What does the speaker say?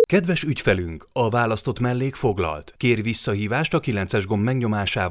Kedves ügyfelünk, a választott mellék foglalt. Kér visszahívást a 9-es gomb megnyomásával.